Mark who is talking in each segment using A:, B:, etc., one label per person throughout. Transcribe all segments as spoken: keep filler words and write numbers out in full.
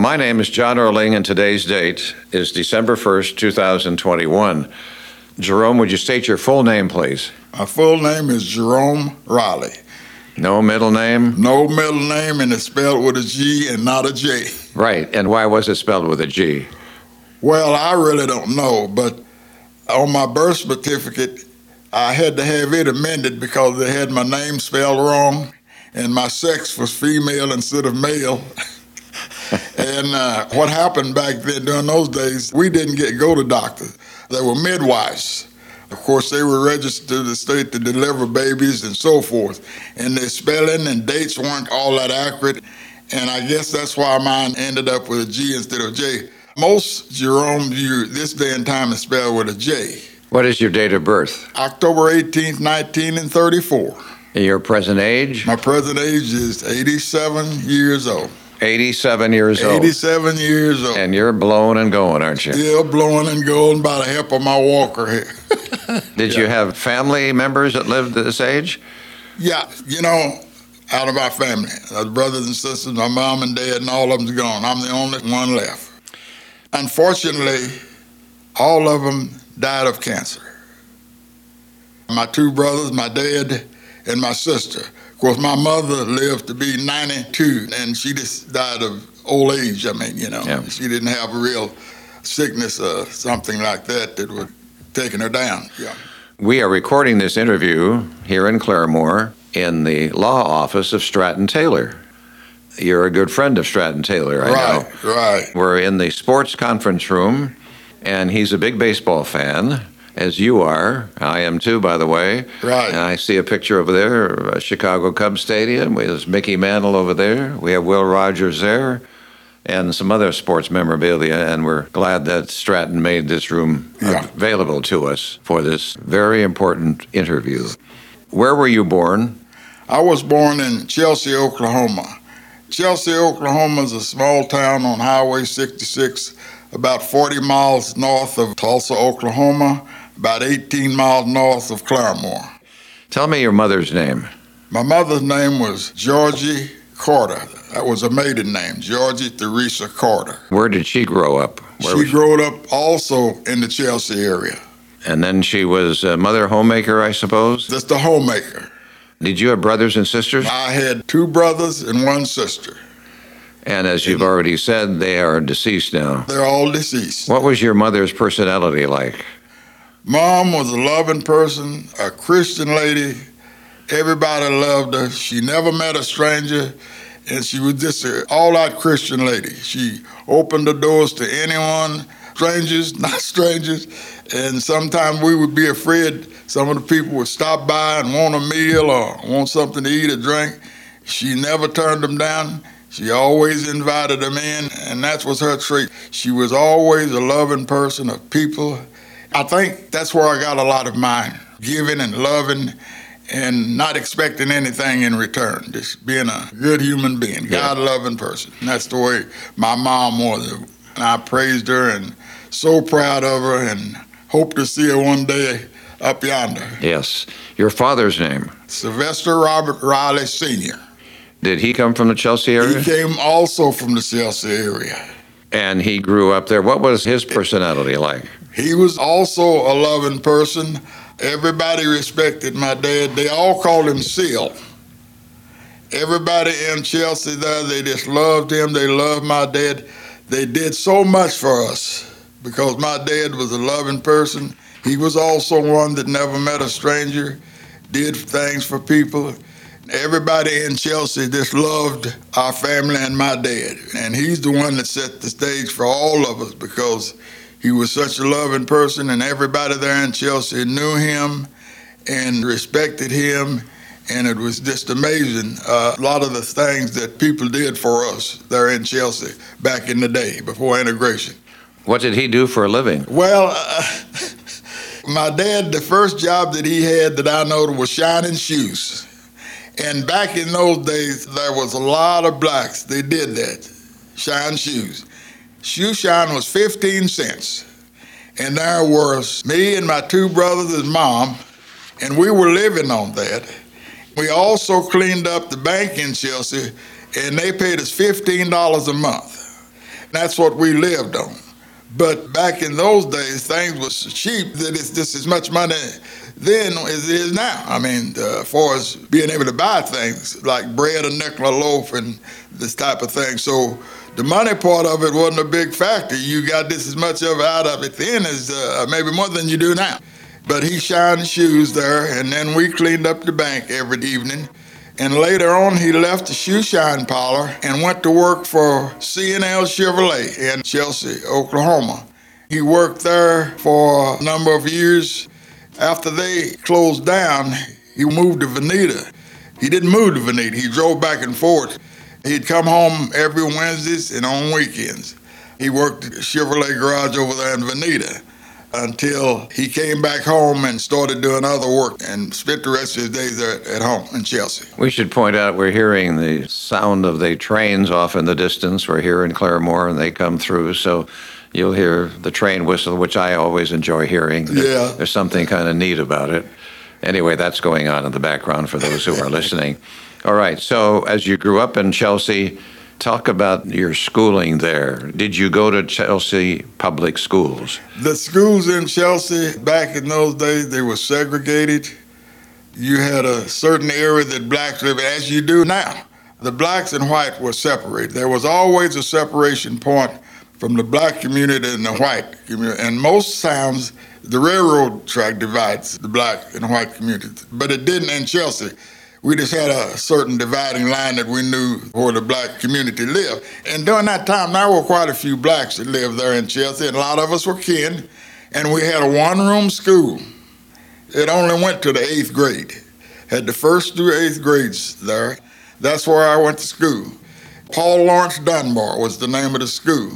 A: My name is John Erling, and today's date is December first, two thousand twenty-one. Jerome, would you state your full name, please?
B: My full name is Jerome Riley.
A: No middle name?
B: No middle name, and it's spelled with a G and not a J.
A: Right, and why was it spelled with a G?
B: Well, I really don't know, but on my birth certificate, I had to have it amended because they had my name spelled wrong, and my sex was female instead of male. And uh, what happened back then, during those days, we didn't get go to doctors. They were midwives. Of course, they were registered to the state to deliver babies and so forth. And their spelling and dates weren't all that accurate. And I guess that's why mine ended up with a G instead of J. Most Jerome, you, this day and time is spelled with a J.
A: What is your date of birth?
B: October eighteenth, nineteen thirty-four.
A: And your present age?
B: My present age is eighty-seven years old.
A: eighty-seven years old.
B: eighty-seven years old.
A: And you're blowing and going, aren't you?
B: Still blowing and going by the help of my walker here.
A: Did
B: Yeah.
A: you have family members that lived at this age?
B: Yeah, you know, out of my family, uh, brothers and sisters, my mom and dad, and all of them's gone. I'm the only one left. Unfortunately, all of them died of cancer. My two brothers, my dad, and my sister. Of course, my mother lived to be ninety-two, and she just died of old age. I mean, you know,
A: Yeah.
B: she didn't have a real sickness or something like that that would taken her down. Yeah.
A: We are recording this interview here in Claremore in the law office of Stratton Taylor. You're a good friend of Stratton Taylor, I know.
B: Right, right.
A: We're in the sports conference room, and he's a big baseball fan, as you are. I am too, by the way.
B: Right.
A: And I see a picture over there of uh, Chicago Cubs Stadium. There's Mickey Mantle over there. We have Will Rogers there, and some other sports memorabilia, and we're glad that Stratton made this room
B: Yeah.
A: available to us for this very important interview. Where were you born?
B: I was born in Chelsea, Oklahoma. Chelsea, Oklahoma is a small town on Highway sixty-six, about forty miles north of Tulsa, Oklahoma, about eighteen miles north of Claremore.
A: Tell me your mother's name.
B: My mother's name was Georgie Carter. That was a maiden name, Georgie Theresa Carter.
A: Where did she grow up? Where
B: She
A: was-
B: grew up also in the Chelsea area.
A: And then she was a mother homemaker, I suppose?
B: Just a homemaker.
A: Did you have brothers and sisters?
B: I had two brothers and one sister.
A: And as you've already said, they are deceased now.
B: They're all deceased.
A: What was your mother's personality like?
B: Mom was a loving person, a Christian lady. Everybody loved her. She never met a stranger, and she was just an all-out Christian lady. She opened the doors to anyone, strangers, not strangers, and sometimes we would be afraid some of the people would stop by and want a meal or want something to eat or drink. She never turned them down. She always invited them in, and that was her trait. She was always a loving person of people. I think that's where I got a lot of mine, giving and loving and not expecting anything in return, just being a good human being,
A: Yeah.
B: God-loving person. And that's the way my mom was. And I praised her and so proud of her and hope to see her one day up yonder.
A: Yes. Your father's name?
B: Sylvester Robert Riley Senior
A: Did he come from the Chelsea area?
B: He came also from the Chelsea area.
A: And he grew up there. What was his personality like?
B: He was also a loving person. Everybody respected my dad. They all called him Seal. Everybody in Chelsea there, they just loved him. They loved my dad. They did so much for us because my dad was a loving person. He was also one that never met a stranger, did things for people. Everybody in Chelsea just loved our family and my dad. And he's the one that set the stage for all of us because he was such a loving person, and everybody there in Chelsea knew him and respected him, and it was just amazing. Uh, a lot of the things that people did for us there in Chelsea back in the day before integration.
A: What did he do for a living?
B: Well, uh, my dad, the first job that he had that I know was shining shoes. And back in those days, there was a lot of blacks. They did that, shine shoes. Shoe shine was fifteen cents. And there was me and my two brothers and mom, and we were living on that. We also cleaned up the bank in Chelsea, and they paid us fifteen dollars a month. That's what we lived on. But back in those days, things was cheap that it's just as much money then as it is now. I mean, uh, as far as being able to buy things like bread, a nickel a loaf, and this type of thing. So the money part of it wasn't a big factor. You got just as much of it out of it then as uh, maybe more than you do now. But he shined shoes there, and then we cleaned up the bank every evening. And later on, he left the shoe shine parlor and went to work for C and L Chevrolet in Chelsea, Oklahoma. He worked there for a number of years. After they closed down, he moved to Veneta. He didn't move to Veneta. He drove back and forth. He'd come home every Wednesdays and on weekends. He worked at the Chevrolet garage over there in Veneta until he came back home and started doing other work and spent the rest of his days there at home in Chelsea.
A: We should point out we're hearing the sound of the trains off in the distance. We're here in Claremore, and they come through, so you'll hear the train whistle, which I always enjoy hearing.
B: Yeah.
A: There's something kind of neat about it. Anyway, that's going on in the background for those who are listening. All right, so as you grew up in Chelsea, talk about your schooling there. Did you go to Chelsea public schools?
B: The schools in Chelsea, back in those days, they were segregated. You had a certain area that blacks lived, as you do now. The blacks and white were separated. There was always a separation point from the black community and the white community. And most times, the railroad track divides the black and white communities, but it didn't in Chelsea. We just had a certain dividing line that we knew where the black community lived. And during that time, there were quite a few blacks that lived there in Chelsea, and a lot of us were kin. And we had a one-room school. It only went to the eighth grade. Had the first through eighth grades there. That's where I went to school. Paul Lawrence Dunbar was the name of the school.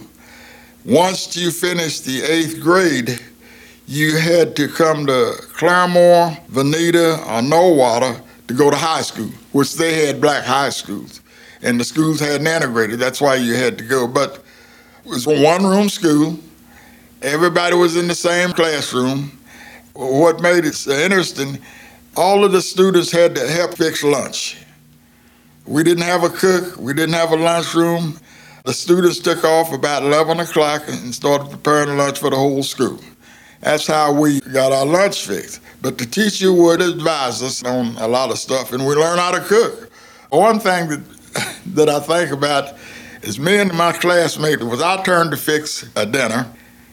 B: Once you finished the eighth grade, you had to come to Claremore, Veneta, or Norwater to go to high school, which they had black high schools. And the schools hadn't integrated. That's why you had to go. But it was a one-room school. Everybody was in the same classroom. What made it interesting, all of the students had to help fix lunch. We didn't have a cook. We didn't have a lunchroom. The students took off about eleven o'clock and started preparing lunch for the whole school. That's how we got our lunch fixed. But the teacher would advise us on a lot of stuff, and we learned how to cook. One thing that that I think about is me and my classmate, it was our turn to fix a dinner.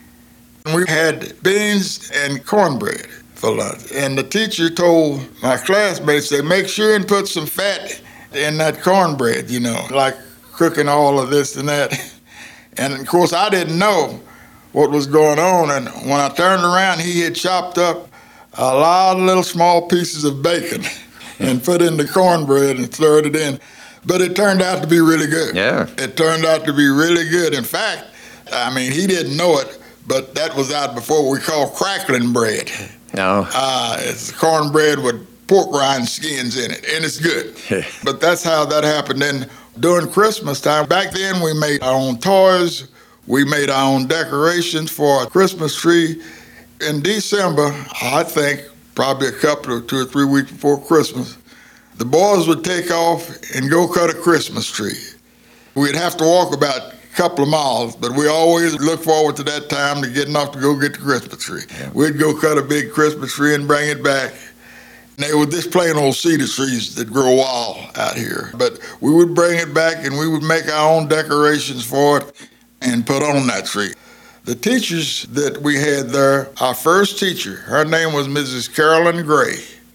B: And we had beans and cornbread for lunch. And the teacher told my classmates, they make sure and put some fat in that cornbread, you know, like cooking all of this and that. And of course, I didn't know what was going on. And when I turned around, he had chopped up a lot of little small pieces of bacon and put in the cornbread and stirred it in. But it turned out to be really good.
A: Yeah.
B: It turned out to be really good. In fact, I mean, he didn't know it, but that was out before what we call crackling bread.
A: No.
B: Uh, it's cornbread with pork rind skins in it, and it's good. But that's how that happened. And during Christmas time, back then we made our own toys. We made our own decorations for a Christmas tree. In December, I think, probably a couple of two or three weeks before Christmas, the boys would take off and go cut a Christmas tree. We'd have to walk about a couple of miles, but we always look forward to that time to getting off to go get the Christmas tree. Yeah. We'd go cut a big Christmas tree and bring it back. And they were just plain old cedar trees that grow wild out here. But we would bring it back and we would make our own decorations for it and put on that tree. The teachers that we had there, our first teacher, her name was Missus Carolyn Gray.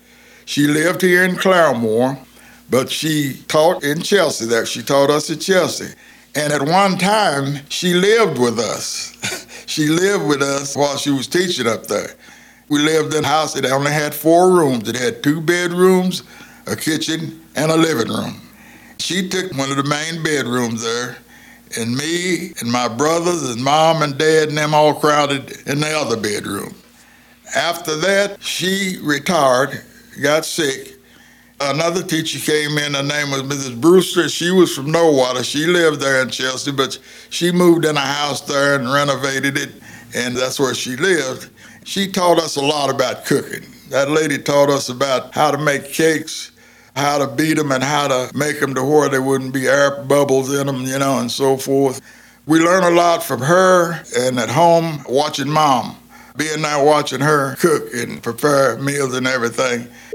B: She lived here in Claremore, but she taught in Chelsea there. She taught us at Chelsea. And at one time, she lived with us. She lived with us while she was teaching up there. We lived in a house that only had four rooms. It had two bedrooms, a kitchen, and a living room. She took one of the main bedrooms there, and me and my brothers and mom and dad and them all crowded in the other bedroom. After that, she retired, got sick. Another teacher came in, her name was Missus Brewster. She was from Norwater. She lived there in Chelsea, but she moved in a house there and renovated it, and that's where she lived. She taught us a lot about cooking. That lady taught us about how to make cakes, how to beat them, and how to make them to where there wouldn't be air bubbles in them, you know, and so forth. We learn a lot from her, and at home watching Mom, being there watching her cook and prepare meals and everything.